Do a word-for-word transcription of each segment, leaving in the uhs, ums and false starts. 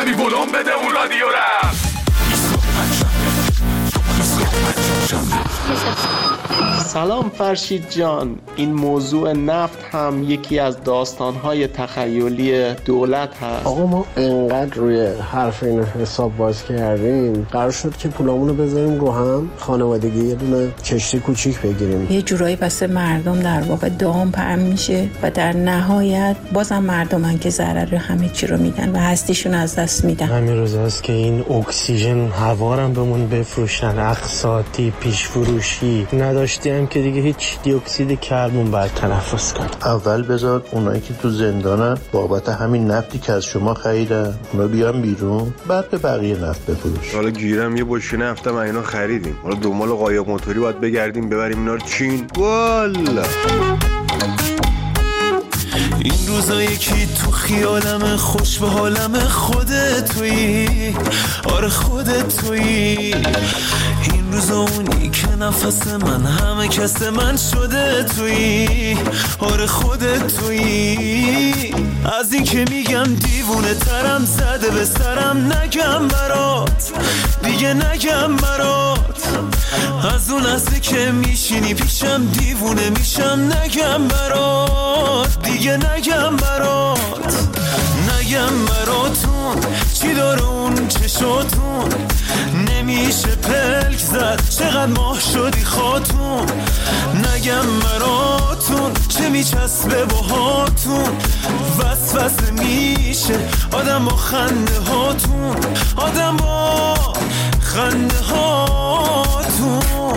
کمی ولوم بده اون رادیو را. سلام فرشید جان، این موضوع نفت هم یکی از داستان‌های تخیلی دولت هست. آقا ما انقدر روی حرف این حساب باز کردیم، قرار شد که پولامونو بذاریم رو هم، خانوادگی یه دونه کشتی کوچیک بگیریم. یه جورایی واسه مردم در واقع دام پهن میشه و در نهایت بازم مردمن که ضرر همه چی رو میدن و هستیشون از دست میدن. همین روزاست که این اکسیژن هوارم بهمون بفروشن، اقساطی، پیش فروشی نداشتیم که دیگه هیچ دی اکسید کربن باید تنفس کنیم. اول بذار اونایی که تو زندانن بابت همین نفتی که از شما خریدن اونا بیان بیرون، بعد به بقیه نفت بفروش. حالا گیرم یه بشکه نفتم اینا خریدیم، حالا دنبال قایق موتوری باید بگردیم ببریم اینا رو چین. والا این روزا یکی تو خیالم خوش به حالم خودت تویی، آره خودت تویی. این روزا اونی که نفس من همه کس من شده تویی، آره خودت تویی. از این که میگم دیوونه ترم زده به سرم، نگم برات دیگه نگم برات. از اون لحظه که میشینی پیشم دیوونه میشم، نگم برات دیگه نگم برات. نگم براتون چی داره اون چشاتون، نمیشه پلک زد چقدر ماه شدی خاتون. نگم براتون چه میچسبه باهاتون، وسوسه میشه آدم با خنده هاتون، آدم با خنده هاتون.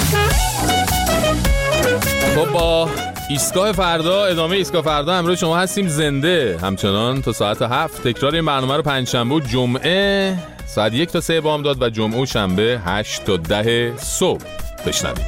خب با ایستگاه فردا، ادامه ایستگاه فردا امروز شما هستیم زنده همچنان تا ساعت هفت. تکرار این برنامه رو پنجشنبه و جمعه ساعت یک تا سه بامداد و جمعه و شنبه هشت تا ده صبح بشنوید.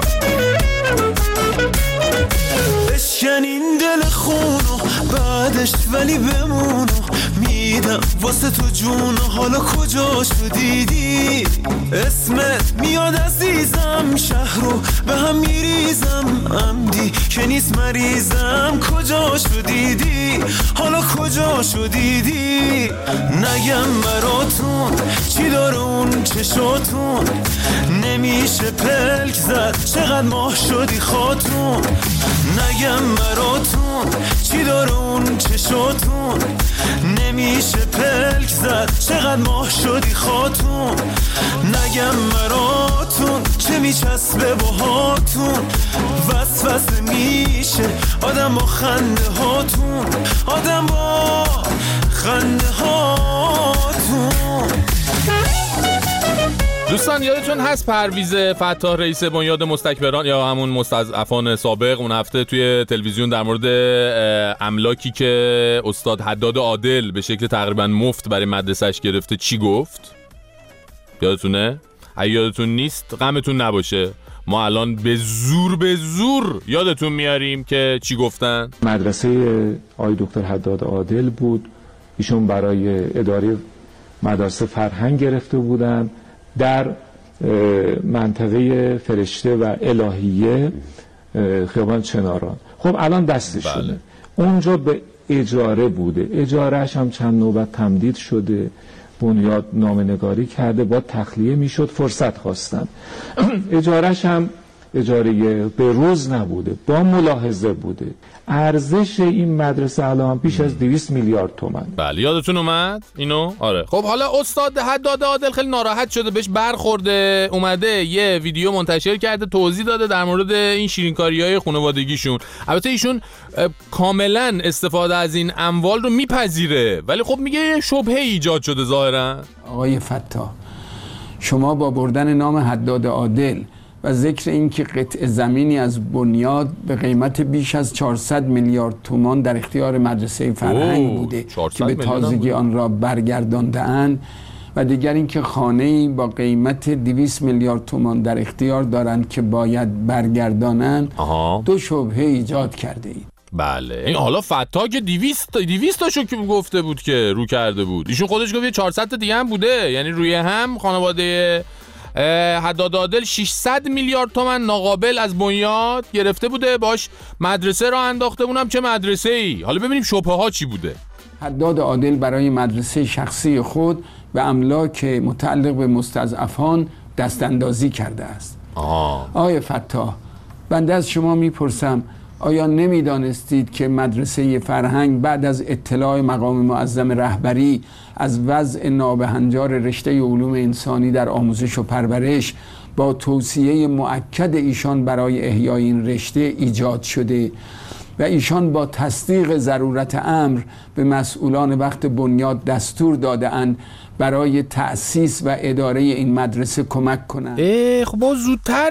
بشکن این دل خونو بعدش ولی بمونو، میدم واسه تو جون. حالا کجاشو دیدی اسمت میاد عزیزم، شهر رو به هم میریزم، عمدی که نیست مریضم. کجاشو دیدی حالا کجاشو دیدی، نگم براتون چی داره اون چشاتون، نمیشه پلک زد چقدر ماه شدی خاتون. نگم براتون چی داره اون چشاتون، نمیشه پلک زد چقدر ماه شدی خاتون. نگم براتون چه میچسبه باهاتون، وسوسه میشه آدم با خنده هاتون، آدم با خنده هاتون. دوستان یادتون هست پرویز فتاح رئیس بنیاد مستکبران یا همون مستضعفان سابق اون هفته توی تلویزیون در مورد املاکی که استاد حداد عادل به شکل تقریبا مفت برای مدرسهش گرفته چی گفت؟ یادتونه؟ اگه یادتون نیست غمتون نباشه، ما الان به زور به زور یادتون میاریم که چی گفتن. مدرسه آقای دکتر حداد عادل بود، ایشون برای اداره مدرسه فرهنگ گرفته بودن در منطقه فرشته و الهیه خیابان چناران. خب الان دستشونه. بله. اونجا به اجاره بوده، اجارهش هم چند نوبت تمدید شده، بنیاد نامه‌نگاری کرده، با تخلیه میشد، فرصت خواستن. اجارهش هم اجاره به روز نبوده، با ملاحظه بوده. ارزش این مدرسه الان بیش از دویست میلیارد تومان. بله یادتون اومد اینو؟ آره. خب حالا استاد حداد عادل خیلی ناراحت شده، بهش برخورده، اومده یه ویدیو منتشر کرده، توضیح داده در مورد این شیرینکاری‌های خانوادگیشون. البته ایشون کاملا استفاده از این اموال رو میپذیره، ولی خب میگه شبهه ایجاد شده ظاهرا. آقای فتاح، شما با بردن نام حداد عادل و ذکر این که قطع زمینی از بنیاد به قیمت بیش از چهارصد میلیارد تومان در اختیار مدرسه فرهنگ بوده که به تازگی آن را برگردانده‌اند و دیگر این که خانه‌ای با قیمت دویست میلیارد تومان در اختیار دارند که باید برگردانند، دو شبهه ایجاد کرده اید. بله این حالا فتا که دویست دویست تاشو که گفته بود که رو کرده بود، ایشون خودش گفت چهارصد تا دیگه هم بوده، یعنی روی هم خانواده حداد عادل ششصد میلیارد تومان ناقابل از بنیاد گرفته بوده، باش مدرسه را انداخته بودم. چه مدرسه ای؟ حالا ببینیم شبهه ها چی بوده. حداد عادل برای مدرسه شخصی خود به املاک متعلق به مستضعفان دستاندازی کرده است. آه. آقای فتاح، بنده از شما میپرسم آیا نمیدانستید که مدرسه فرهنگ بعد از اطلاع مقام معظم رهبری از وضع نابهنجار رشته علوم انسانی در آموزش و پرورش با توصیه مؤکد ایشان برای احیای این رشته ایجاد شده و ایشان با تصدیق ضرورت امر به مسئولان وقت بنیاد دستور داده اند برای تأسیس و اداره این مدرسه کمک کنند؟ ای خب با زودتر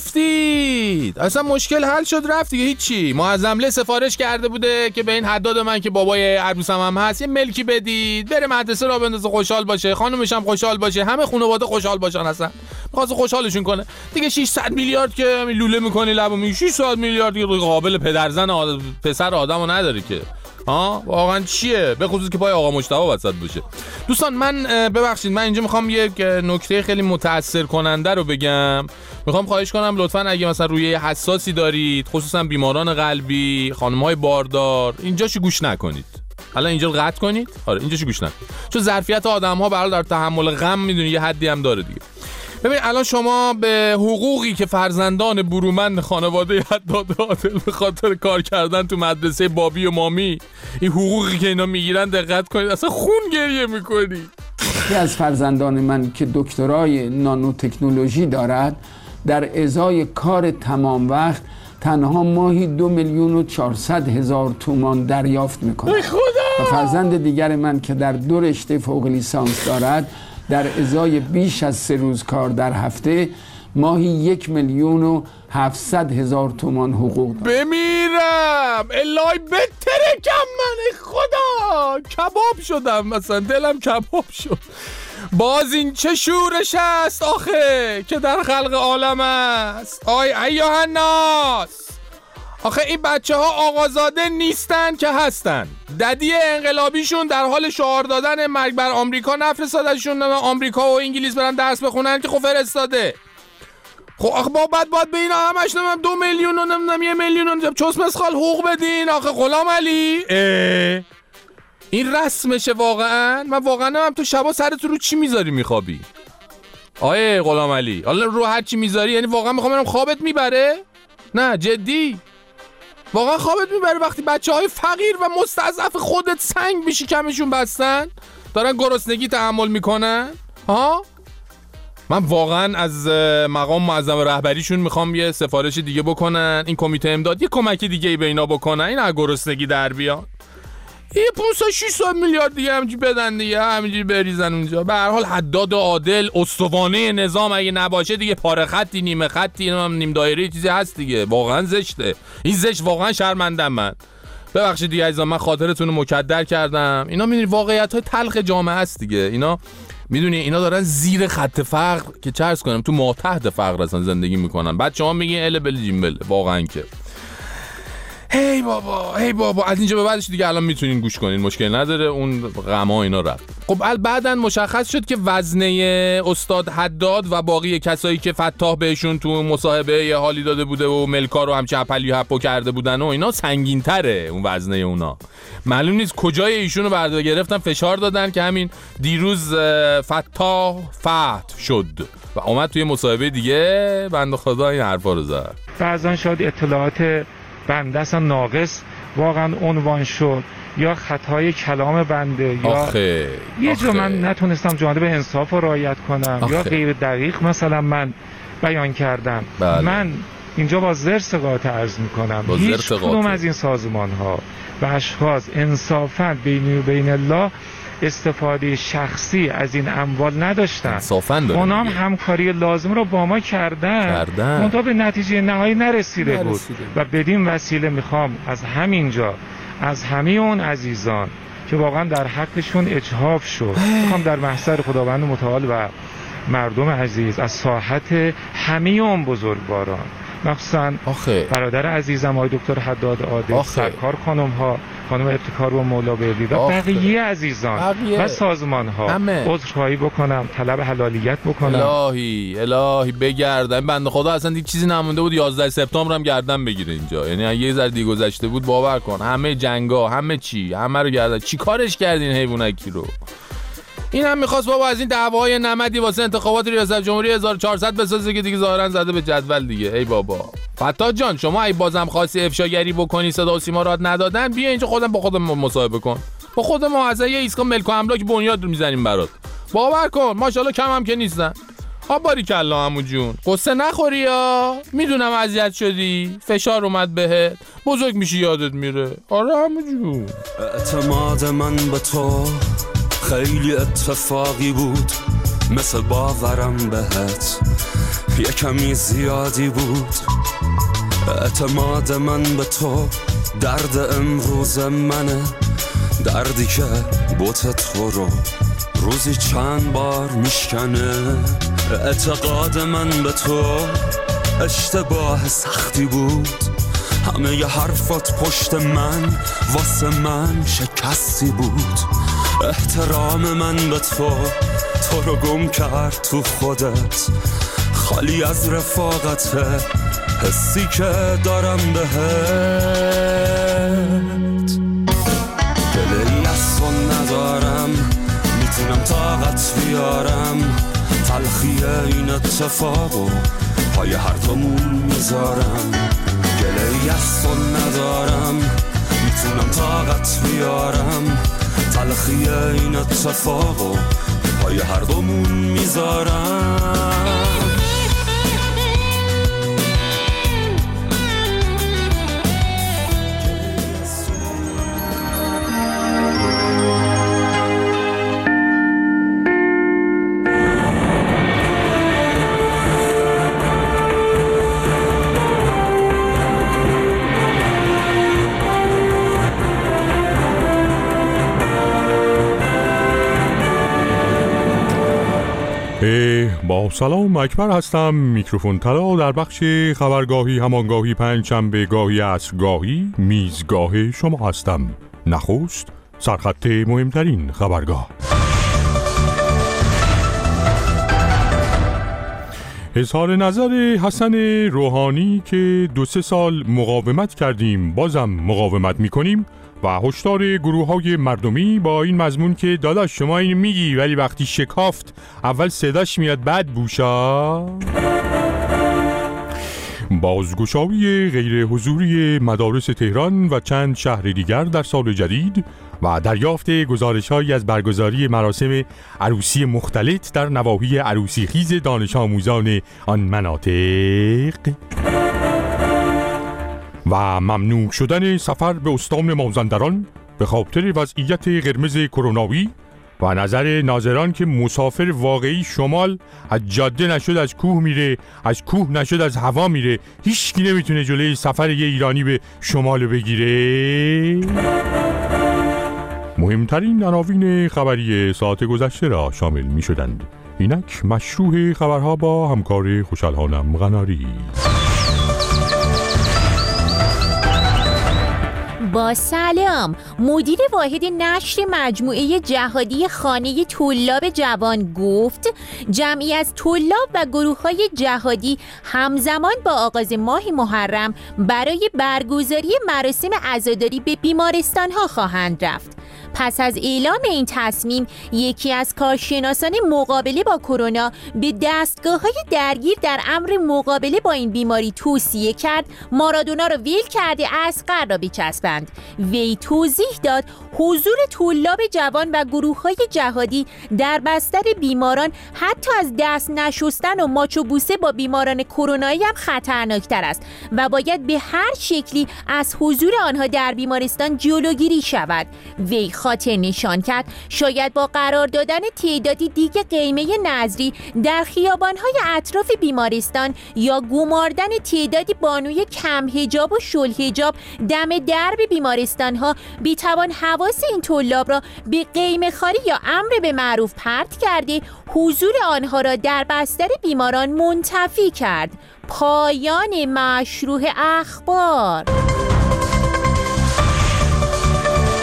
میگفتید، اصلا مشکل حل شد رفت دیگه. هیچی، معظمله سفارش کرده بوده که به این حداد من که بابای عروسم هم هست یه ملکی بدید بره مدرسه را بندازه، خوشحال باشه، خانومش هم خوشحال باشه، همه خانواده خوشحال باشن. اصلا می‌خواست خوشحالشون کنه دیگه. ششصد میلیارد که همین لوله می‌کنی لبو میگی ششصد میلیارد دیگه قابل پدرزن آد... پسر آدمو نداره که. ها واقعا چیه؟ به خصوص که پای آقا مجتبی وسط باشه. دوستان من ببخشید، من اینجا میخوام یک نکته خیلی متاثر کننده رو بگم. میخوام خواهش کنم لطفاً اگه مثلا رویه حساسی دارید، خصوصا بیماران قلبی، خانم‌های باردار، اینجاشو گوش نکنید. حالا اینجا رو قطع کنید. آره اینجاشو گوش نکنید، چون ظرفیت آدم‌ها برای در تحمل غم میدونی یه حدی هم داره دیگه. ببین الان شما به حقوقی که فرزندان برومند خانواده حداد عادل به خاطر کار کردن تو مدرسه بابی و مامی، این حقوقی که اینا میگیرن دقت کنید، اصلا خون گریه میکنی. یکی از فرزندان من که دکترای نانو تکنولوژی دارد در ازای کار تمام وقت تنها ماهی دو میلیون و چهارصد هزار تومان دریافت میکنه. و فرزند دیگر من که در دو رشته فوق لیسانس دارد در ازای بیش از سه روز کار در هفته ماهی یک میلیون و هفتصد هزار تومان حقوق دارد. بمیرم الهی بترکم من، خدا کباب شدم، مثلا دلم کباب شد. باز این چه شورش است آخه که در خلق عالم است. آی ایها الناس، آخه این بچه ها آقازاده نیستن که هستن. ددی انقلابیشون در حال شعار دادن مرگ بر آمریکا نفرستادشون آمریکا و انگلیس برن درس بخونن که خب فرستاده. خب آخه با بعد باید به اینا همش نمیم دو میلیون و نمیدونم یه میلیون و چسمس خال حقوق بدین. آخه غلام علی این رسمشه واقعا؟ من واقعا نمیم تو شبا سرت رو چی میذاری میخوابی؟ آیه غلام علی حالا رو هر چی میذاری یعنی واقعا میخوام برم خوابت میبره؟ نه جدی واقعا خوابت میبره وقتی بچه های فقیر و مستضعف خودت سنگ به شکمشون بستن دارن گرسنگی تحمل میکنن؟ ها؟ من واقعا از مقام معظم رهبریشون میخوام یه سفارش دیگه بکنن، این کمیته امداد یه کمک دیگه به اینا بکنن، این از گرسنگی در بیان. یه پانصد ششصد میلیارد دیگه همینجوری بدن دیگه، همینجوری بریزن اونجا. به هر حال حداد عادل استوانه نظام اگه نباشه دیگه پاره خطی، نیمه خطی، نیم دایره چیزی هست دیگه. واقعا زشته این، زشت، واقعا شرمندم من. ببخشید دیگه عزیزان، من خاطرتون رو مکدر کردم. اینا میدونی واقعیت‌های تلخ جامعه هست دیگه. اینا میدونی اینا دارن زیر خط فقر که چه عرض کنم تو ما تحت فقر هستن زندگی میکنن. بعد شما میگین ال بل جیمبل، واقعا که هی بابا هی بابا از اینجا به بعدش دیگه الان میتونین گوش کنین، مشکل نداره، اون غما اینا رفت. خب بعدن مشخص شد که وزنه استاد حداد و باقی کسایی که فتاح بهشون تو مصاحبه یه حالی داده بوده و ملکا رو هم چپلی حپو کرده بودن و اینا سنگین تره اون وزنه اونا. معلوم نیست کجای ایشونو برده گرفتن فشار دادن که همین دیروز فتاح فتح شد و اومد توی مصاحبه دیگه بنده خدا این حرفا رو زد. بعضن شاید اطلاعات بنده اصلا ناقص واقعا عنوان شد یا خطای کلام بنده یا آخه. یه جا من نتونستم جانب انصاف رو رعایت کنم آخه. یا غیر دقیق مثلا من بیان کردم. بله. من اینجا با زرس قاطع عرض میکنم هیچ کدوم از این سازمان ها و اشخاص انصافا بین و بین الله استفاده شخصی از این اموال نداشتن. اونا هم همکاری لازم رو با ما کردن, کردن. منتها به نتیجه نهایی نرسیده, نرسیده بود و بدین وسیله میخوام از همینجا از همه اون عزیزان که واقعا در حقشون اجحاف شد میخوام در محضر خداوند متعال و مردم عزیز از ساحت همه اون بزرگواران مخصوصا برادر عزیزم آقای دکتر حداد عادل، سرکار خانم ها، خانم ابتکار و مولا بردی و بقیه عزیزان بقیه. و سازمان ها عذرخواهی بکنم، طلب حلالیت بکنم. الهی الهی بگردن بنده خدا اصلا دیگه چیزی نمونده بود یازده سپتامبر هم گردن بگیره اینجا، یعنی یه ذره دیگه گذشته بود باور کن همه جنگا همه چی همه رو گردن. چی کارش کردین حیوانکی رو؟ این هم میخواست بابا از این دعواهای نمدی واسه انتخابات ریاست جمهوری هزار و چهارصد بسازه که دیگه ظاهرا زده به جدول دیگه. ای بابا فتاح جان شما ای بازم خواستی افشاگری بکنی صدا و سیما رات ندادن، بیا اینجا خودم با خودم مصاحبه کن، با خود ما از یه ایستگاه ملک و املاک بنیاد میزنیم برات. باور کن ماشاءالله کم هم که نیستن. ها باریکلا عمو جون قصه نخوری یا میدونم اذیت شدی فشار اومد بهت، بزرگ میشی یادت میره. آره عمو جون اعتماد من به تو خیلی اتفاقی بود، مثل باورم بهت یه کمی زیادی بود. اعتماد من به تو درد امروز منه، دردی که بوت تو رو روزی چند بار میشکنه. اعتقاد من به تو اشتباه سختی بود، همه ی حرفات پشت من واسه من شکستی بود. احترام من به تو تو رو گم کرد تو خودت، خالی از رفاقت حسی که دارم بهت. دلی از تو ندارم میتونم طاقت بیارم، تلخی این اتفاقو پای هر دومون میذارم. گله‌ای از تو ندارم میتونم طاقت بیارم، تلخی این اتفاقو پای هر دومون میذارم. با سلام اکبر هستم، میکروفون طلا در بخش خبرگاهی همانگاهی پنجشنبه گاهی عصرگاهی میزگاه شما هستم. نخست سرخط مهمترین خبرگاه. اظهار نظر حسن روحانی که دو سه سال مقاومت کردیم بازم مقاومت میکنیم و هشدار گروه‌های مردمی با این مضمون که داداش شما این میگی ولی وقتی شکافت اول صداش میاد بعد بوشا. بازگشایی غیر حضوری مدارس تهران و چند شهر دیگر در سال جدید و دریافت گزارش‌هایی از برگزاری مراسم عروسی مختلط در نواحی عروسی خیز دانش آموزان آن مناطق و ممنوع شدن سفر به استان مازندران به خاطر وضعیت قرمز کروناوی و نظر ناظران که مسافر واقعی شمال از جاده نشد از کوه میره، از کوه نشد از هوا میره، هیچکی نمیتونه جلوی سفر یه ایرانی به شمال بگیره. مهمترین عناوین خبری ساعت گذشته را شامل می شدند. اینک مشروع خبرها با همکار خوشحال‌هانم غناری. با سلام، مدیر واحد نشر مجموعه جهادی خانه طلاب جوان گفت جمعی از طلاب و گروه‌های جهادی همزمان با آغاز ماه محرم برای برگزاری مراسم عزاداری به بیمارستان‌ها خواهند رفت. پس از اعلام این تصمیم، یکی از کارشناسان مقابله با کرونا به دستگاه‌های درگیر در امر مقابله با این بیماری توصیه کرد مارادونا را ویل کرده اصغر را بچسبند. وی توضیح داد حضور طلاب جوان و گروه‌های جهادی در بستر بیماران حتی از دست نشستن و ماچ و بوسه با بیماران کرونایی هم خطرناکتر است و باید به هر شکلی از حضور آنها در بیمارستان جلوگیری شود. وی خاطر نشان کرد شاید با قرار دادن تعدادی دیگه قیمه نظری در خیابان‌های اطراف بیمارستان یا گماردن تعدادی بانوی کم حجاب و شل حجاب دم درب بیمارستان‌ها بیتوان حواس این طلاب را به قیمه خاری یا امر به معروف پرت کرده حضور آنها را در بستر بیماران منتفی کرد. پایان مشروع اخبار.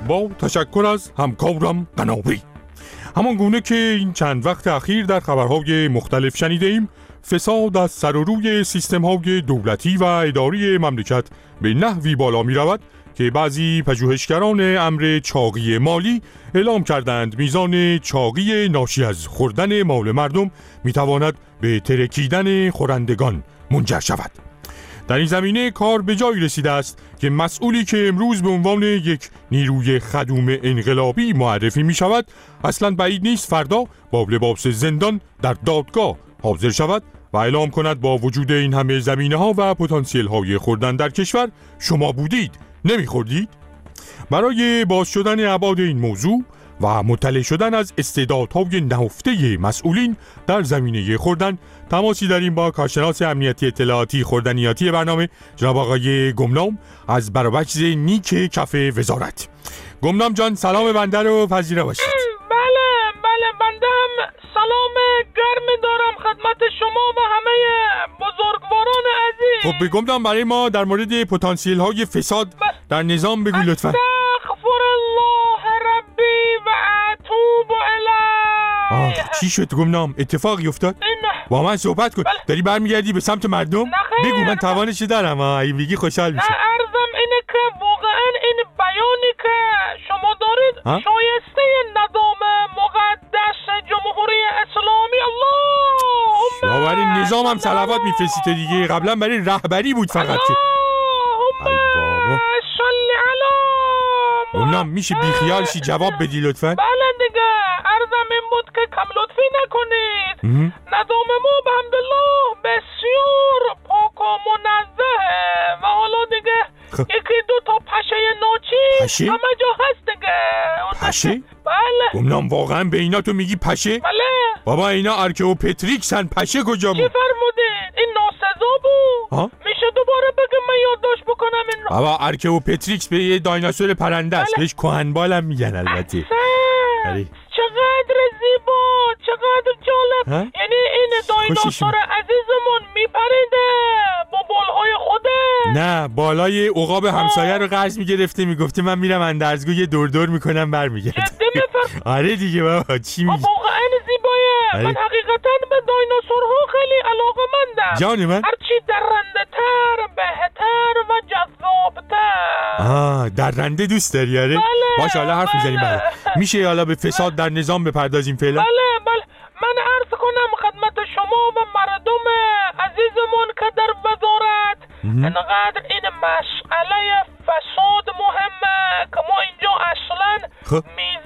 با تشکر از همکارم قناری. همان گونه که این چند وقت اخیر در خبرهای مختلف شنیده ایم، فساد از سر و روی سیستم‌های دولتی و اداری مملکت به نحوی بالا می‌رود که بعضی پژوهشگران امر چاقی مالی اعلام کردند میزان چاقی ناشی از خوردن مال مردم می‌تواند به ترکیدن خورندگان منجر شود. در این زمینه کار به جایی رسیده است که مسئولی که امروز به عنوان یک نیروی خدوم انقلابی معرفی می شود اصلا بعید نیست فردا با لباس زندان در دادگاه حاضر شود و اعلام کند با وجود این همه زمینه ها و پتانسیل های خوردن در کشور شما بودید نمی خوردید؟ برای باز شدن ابعاد این موضوع و مطلع شدن از استعدادهای نهفته مسئولین در زمینه خوردن تماسی داریم با کارشناس امنیتی اطلاعاتی خوردنیاتی برنامه جناب آقای گمنام از برابجز نیک کف وزارت. گمنام جان سلام بنده رو پذیرا باشید. بله بله بنده هم سلام گرمی دارم خدمت شما و همه بزرگواران عزیز. خب به گمنام برای ما در مورد پتانسیل های فساد در نظام بگو لطفا. استغفر الله ربی و اتوب الیه. آه چی شد گمنام؟ اتفاقی افتاد؟ با من صحبت کن. بله. داری برمیگردی به سمت مردم؟ نخیر. بگو من توانش دارم. اگه بگی خوشحال میشم. نه عرضم اینه که واقعا این بیانی که شما دارید ها؟ شایسته نظام مقدس جمهوری اسلامی. اللهم برای نظام هم صلوات میفرستی دیگه. قبلا برای رهبری بود فقط. اللهم صل علی گمنام میشه بیخیال شی جواب بدی لطفا؟ بله دیگه عرضم این بود که کم لطفی نکنید. نظام ما به حمدالله بسیار پاک و منزهه و حالا دیگه خ... یکی دو تا پشه ناچیز پشه؟ همه جا هست دیگه. پشه؟ بله. گمنام واقعا به اینا تو میگی پشه؟ بله. بابا اینا ارکئوپتریکسن. پشه کجا بود؟ چی فرمودید؟ این ناسزا بود. ها؟ میشه دوباره بگم من یادداشت بکنم این رو؟ بابا ارکئوپتریکس به یه دایناسور پرنده است. بله. بهش کهنبالم میگن البته. چقدر زیبا، چقدر جالب. ها؟ یعنی این دایناسور عزیزمون میپریده با بالهای خوده؟ نه بالای عقاب همسایه رو قرض میگرفته میگفته من میرم اندرزگو یه دور دور میکنم برمیگردم. جدی میفرم؟ آره دیگه بابا چی میگی؟ واقعا زیبایه. من حقیقتا به دایناسورها خیلی علاقه‌مندم. جان من؟ هرچی درنده تر بهتر و جذابتر. آه درنده دوست داری؟ آره باشه حالا حرف میزنیم بعد. میشه حالا به فساد در نظام بپردازیم فعلا؟ بله بله. من عرض کنم خدمت شما و مردم عزیزمون که در وزارت انقدر این مسئله فساد مهمه که ما اینجا اصلا میز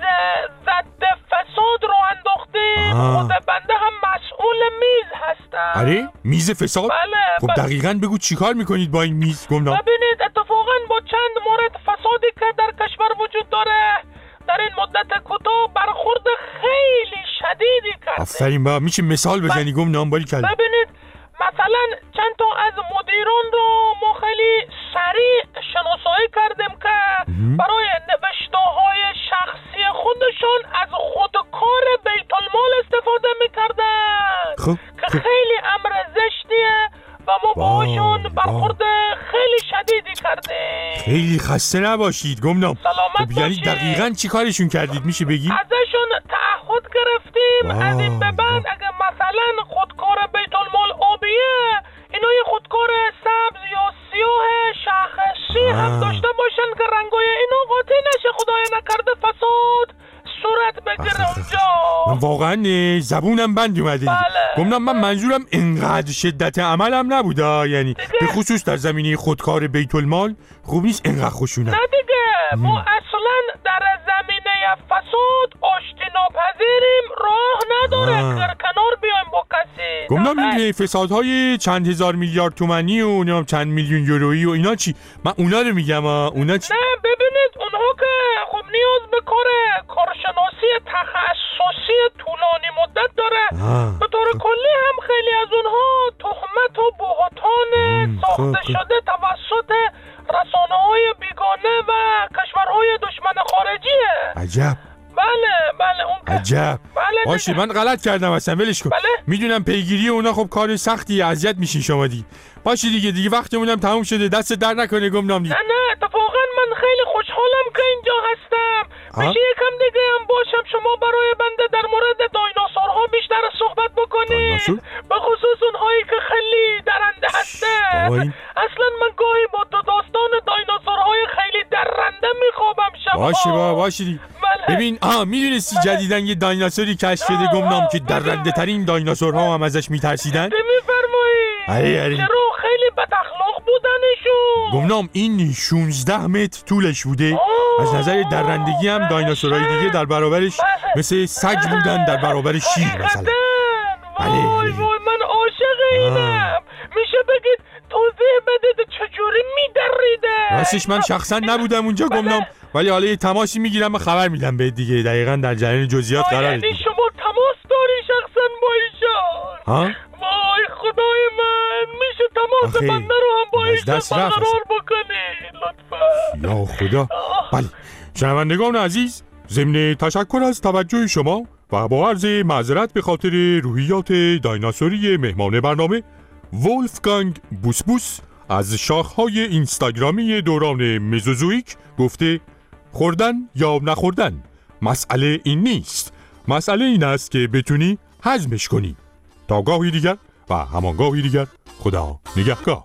ضد فساد رو انداختیم. خود بنده هم مسئول میز هستم. آره میز فساد؟ بله. خب دقیقاً بگو چیکار میکنید با این میز گمنام؟ ببینید اتفاقاً با چند مورد فسادی که در کشور وجود داره در این مدت کوتاه برخورد خیلی شدیدی کردیم. آفرین با میشه مثال بزنی گمنام؟ باری کلا. ببینید مثلا چند تا از مدیران رو ما خیلی سریع شناسایی کردیم که برای نوشته‌های شخصی خودشون از خودکار بیت المال استفاده میکردن. خب که خیلی امر زشتیه و ما باهاشون برخورد خیلی شدیدی کردیم. خیلی خسته نباشید گمنام. سلامت خب یعنی دقیقاً چی کارشون کردید میشه بگی؟ ازشون تعهد گرفتیم از این به بعد اگه مثلا خودکار بیت المال آبیه اینا یه خودکار سبز یا سیاه شخصی هم داشته باشن که رنگای اینا قاطی نشه خدای نکرده فساد صورت بگیره اونجا. من واقعا زبونم بند اومده. بله. گمنام من منظورم انقدر شدت عملم نبوده، یعنی به خصوص در زمینه خودکار بیت المال خوب نیست انقدر خشونت. نه دیگه ما اصلا در زمینه فساد آشتی ناپذیریم، راه نداره در کنار بیایم با کسی. گمنام این فسادهای چند هزار میلیارد تومانی و نام چند میلیون یورویی و اینا چی؟ من اونا رو میگم. اونا چی؟ نه ببینید اونها که خب نیاز به کار کارشناسی تخصصی طولانی مدت داره. به طور کلی هم خیلی از اونها تهمت و بهتان ساخته شده توسط رسانه‌های بیگانه و کشورهای دشمن خارجیه. عجب. بله بله اون که عجب. بله باشه من غلط کردم اصلا ولش کن. بله؟ میدونم پیگیری اونا خب کار سختی اذیت میشین شما دیگه. باشه دیگه دیگه وقتمونم تموم شده. دست در نکنه گمنام دیگه. نه نه اتفاقا من خیلی خوشحال خوشحالم که اینجا هستم. میشه یکم دیگه هم باشم شما برای بنده در مورد دایناسورها بیشتر صحبت بکنید، به خصوص اونهایی که خیلی درنده هستن. اصلا من گاهی با دو داستان دایناسورهای خیلی درنده میخوابم شب. باشه با باشی. ببین آها میدونستی جدیدن یه دایناسوری کشف شده گمنام که درنده ترین دایناسورها هم ازش میترسیدن؟ میفرمایید؟ آره آره. چرا خیلی بد اخلاق بودنشون؟ گمنام این شانزده متر طولش بوده. از نظر درندگی هم دایناسورهای دیگه در برابرش مثل سگ بودن در برابر شیر مثلا. وای وای من عاشق اینم. میشه بگید توضیح بدید چجوری میدریده؟ راستش من شخصا نبودم اونجا گمنام، ولی حالا یه تماسی میگیرم و خبر میدم به دیگه. دقیقاً در جریان جزئیات قراره دیگه. یعنی شما تماس داری شخصا با ایشان؟ ها؟ وای خدای من، میشه تماس بنده رو هم با ایشان برقرار بکنی لطفا؟ یا خدا. بله شنوندگان عزیز، ضمن تشکر از توجه شما و با عرض معذرت به خاطر روحیات دایناسوری مهمان برنامه، ولفگانگ بوسبوس از شاخهای اینستاگرامی دوران مزوزویک گفته خوردن یا نخوردن مسئله این نیست، مسئله این است که بتونی هضمش کنی. تا گاهی دیگر و همان گاهی دیگر، خدا نگهدار.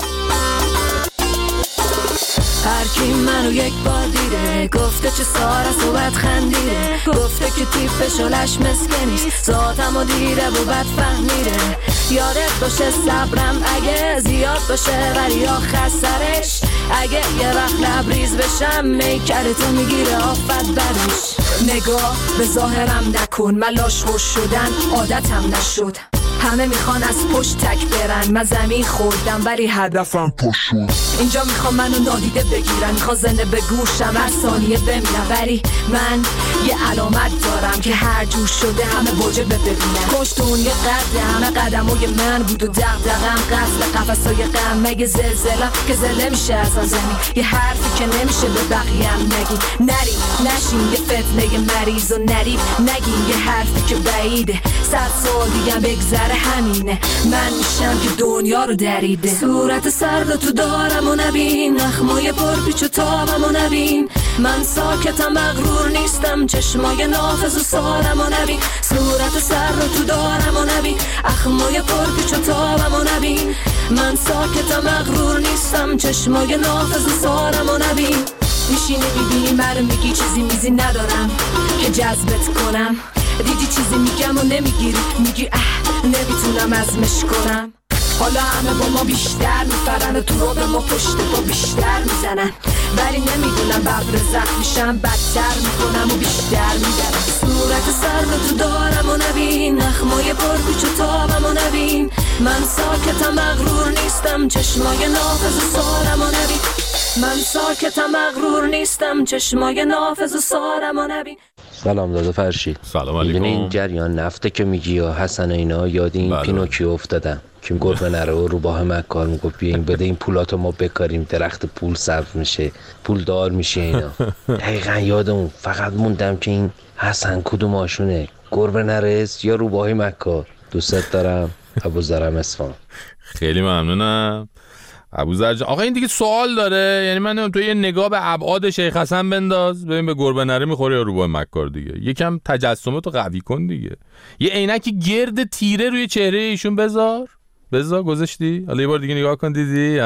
هر کی منو یک بار دیده گفته چه سارا صحبت خندیده، گفته که تیپش و لش مسکنیست، ذاتم و دیده و بد فهمیده. یادت باشه صبرم اگه زیاد باشه ولی آخر سرش اگه یه وقت لبریز بشم میکردتو میگیره آفت برش. نگاه به ظاهرم نکن، ملاش خوش شدن عادتم نشد. همه میخوان از پشت تک برن، من زمین خوردم ولی هدفم پشت شد. اینجا میخوام منو نادیده بگیرن، میخوان زنده به گوشم هر ثانیه بمیرم، ولی من یه علامت دارم که هر جور شده همه واجبه ببینن. کاش دنیا قد همه قدمای من بود و دغدغم قفل قفسای غم. مگه زلزله که زله میشه از زمین، یه حرفی که نمیشه به بقیه هم نگی. نری نشین یه فتنه مریض و نری نگین یه حرفی که بعیده، صد سال دیگه بگذره همینه من میشم که دنیا رو دریده. صورت سرد تو دارم و نبین، نخمای پرپیچ و تابم و نبین. من ساکتم مغرور نیستم، چشمای نافذ و سارم و نبین. صورت سرد تو دارم و نبین، اخمای پرپیچ و تابم و نبین. من ساکتم مغرور نیستم، چشمای نافذ و سارم و نبین. میشینی میبینی منو میگی چیزی میزی ندارم که جذبت کنم، دیدی چیزی میگم و نمیگیری، میگی اه نمیتونم ازمش کنم. حالا همه با ما بیشتر میفرن و تو رو به ما پشت با بیشتر میزنن، ولی نمیدونم ببر زخم میشم بدتر میکنم و بیشتر میدرم. صورت سرد تو دارم و نبین، نخمای پرپیچ و تابم و نبین. من ساکتم مغرور نیستم، چشمای نافذ و سارم و نبین. من ساکتم مغرور نیستم، چشمای نافذ و سارم و نبین. سلام داده فرشید. سلام علیکم. این جریان نفته که میگی یا حسن اینا یاد این بله. پینوکیو افتادم که گربه نره و روباه مکار میگفت بیاین بده این پولاتو ما بکاریم، درخت پول صرف میشه، پول دار میشه اینا. دقیقا یادم فقط موندم که این حسن کدوم آشونه، گربه نرس یا روباه مکار. دوست دارم. ابوذرم اصفهان. خیلی ممنونم ابوذر جان. آقا این دیگه سوال داره، یعنی من تو یه نگاه به ابعاد شیخ حسن بنداز ببین به گربه نره میخوره یا روباه مکار دیگه. یکم تجسمتو قوی کن دیگه. یه عینکی گرد تیره روی چهره ایشون بذار بذار گذاشتی؟ حالا یه بار دیگه نگاه کن دیدی؟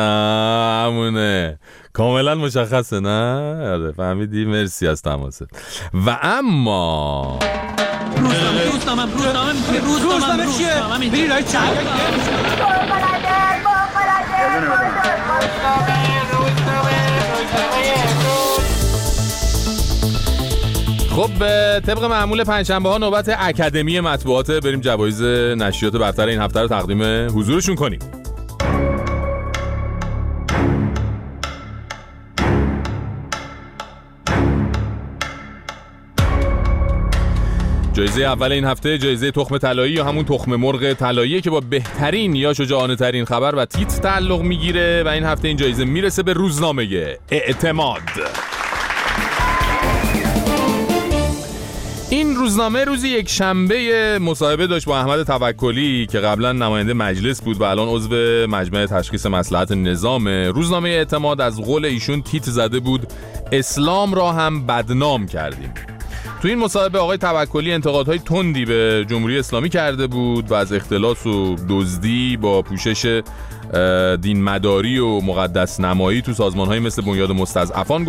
همونه کاملا مشخصه نه؟ آره فهمیدی. مرسی از تماست. و اما روزنامه روزنامه روزنامه روزنامه چیه؟ بری رای چند خب طبق معمول پنجشنبه ها نوبت اکادمی مطبوعات، بریم جوایز نشریات برتر این هفته رو تقدیم حضورشون کنیم. جایزه اول این هفته جایزه تخم طلایی یا همون تخم مرغ طلایی که با بهترین یا شجاعانه ترین خبر و تیتر تعلق میگیره و این هفته این جایزه میرسه به روزنامه اعتماد. این روزنامه روزی یک شنبه مصاحبه داشت با احمد توکلی که قبلا نماینده مجلس بود و الان عضو مجمع تشخیص مصلحت نظام. روزنامه اعتماد از قول ایشون تیتر زده بود اسلام را هم بدنام کردیم. تو این مصاحبه آقای توکلی انتقادهای تندی به جمهوری اسلامی کرده بود و از اختلاس و دزدی با پوشش دین مداری و مقدس نمایی تو سازمان‌های مثل بنیاد مستضعفان